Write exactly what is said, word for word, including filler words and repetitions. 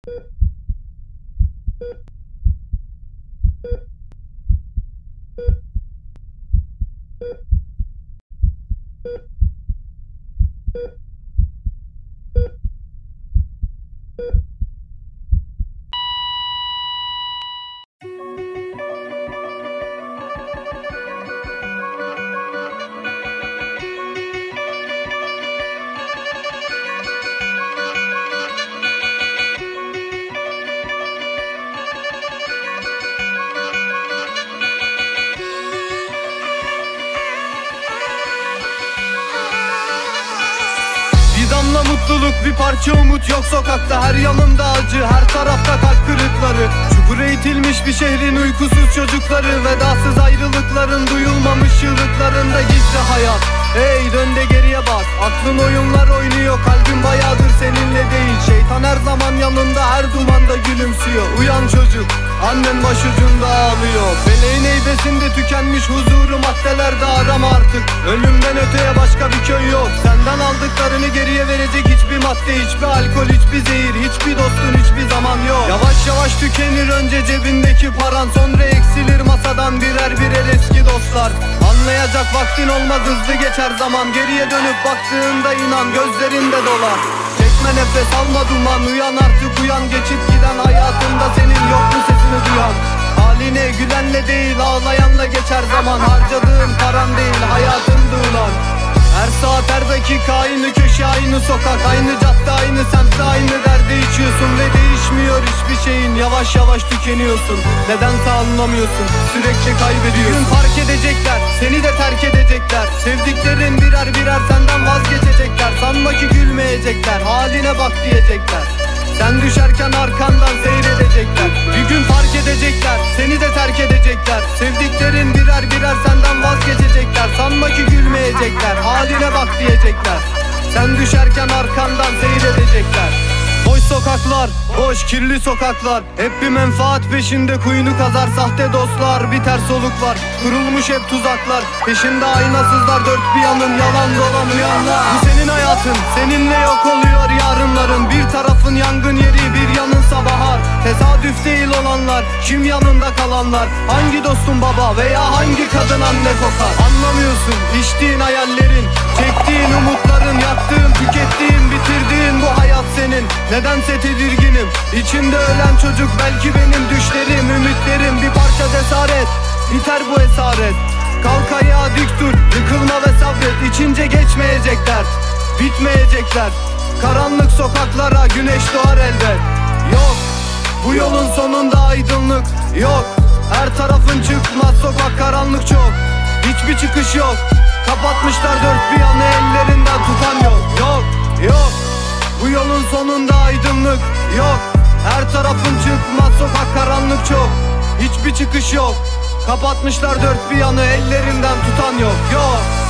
Mutluluk, bir parça umut yok sokakta. Her yanımda acı, her tarafta kalp kırıkları. Çukura itilmiş bir şehrin uykusuz çocukları. Vedasız ayrılıkların duyulmamış çığlıklarında gizli hayat. Hey, dön de geriye bak, aklın oyunlar oynuyor. Kalbin bayağıdır seninle değil. Şeytan her zaman yanında, her dumanda gülümsüyor. Uyan çocuk, annen başucunda ağlıyor. Feleğin heybesinde tükenmiş huzuru maddelerde arama artık. Ölümden öteye başka bir köy yok. Senden aldıklarını geriye verecek hiçbir madde, hiçbir alkol, hiçbir zehir, hiçbir dostun hiçbir zaman yok. Yavaş yavaş tükenir önce cebindeki paran, sonra eksilir masadan birer birer eski dostlar. Anlayacak vaktin olmaz, hızlı geçer zaman. Geriye dönüp baktığında inan gözlerinde dolar. Çekme nefes, alma duman, uyan artık uyan. Geçip giden hayatında senin yok mu sesini duyan? Haline gülenle değil, ağlayanla geçer zaman. Harcadığın paran değil, hayatındı ulan. Her saat her dakika aynı köşe, aynı sokak, aynı cadde, aynı semtte aynı derdi içiyorsun ve değişmiyor hiçbir şeyin. Yavaş yavaş tükeniyorsun, nedense anlamıyorsun, sürekli kaybediyorsun. Gün fark edecekler, seni de terk edecekler. Sevdiklerin birer birer senden vazgeçecekler. Sanma ki gülmeyecekler, haline bak diyecekler. Sen düşerken arkandan seyredecekler. Bir gün fark edecekler, seni de terk edecekler. Sevdiklerin birer birer senden vazgeçecekler. Sanma ki gülmeyecekler, haline bak diyecekler. Sen düşerken arkandan seyredecekler. Boş sokaklar, boş kirli sokaklar. Hep bir menfaat peşinde kuyunu kazar. Sahte dostlar, bir ters soluk var. Kurulmuş hep tuzaklar. Peşinde aynasızlar, dört bir yanın yalan dolan uyanlar. Bu senin hayatın, seninle yok oluyor yarınların. Bir tarafın yangın yeri, bir yanınsa bahar. Tesadüf değil olanlar, kim yanında kalanlar? Hangi dostun baba veya hangi kadın anne kokar? Anlamıyorsun içtiğin hayallerin, çektiğin umutların, yaktığın, tükettiğin, bitirdiğin bu hayat senin. Nedense tedirginim, içimde ölen çocuk belki benim. Düşlerim, ümitlerim, bir parça cesaret. Biter bu esaret. Kalk ayağa dik dur, yıkılma ve sabret. İçince geçmeyecek dert, bitmeyecekler. Karanlık sokaklara güneş doğar elbet. Yok, bu yolun sonunda aydınlık yok. Her tarafın çıkmaz, sokak karanlık çok. Hiçbir çıkış yok, kapatmışlar dört bir yanı, ellerinden tutan yok. Yok, yok, bu yolun sonunda aydınlık yok. Her tarafın çıkmaz, sokak karanlık çok. Hiçbir çıkış yok, kapatmışlar dört bir yanı, ellerinden tutan yok. Yok.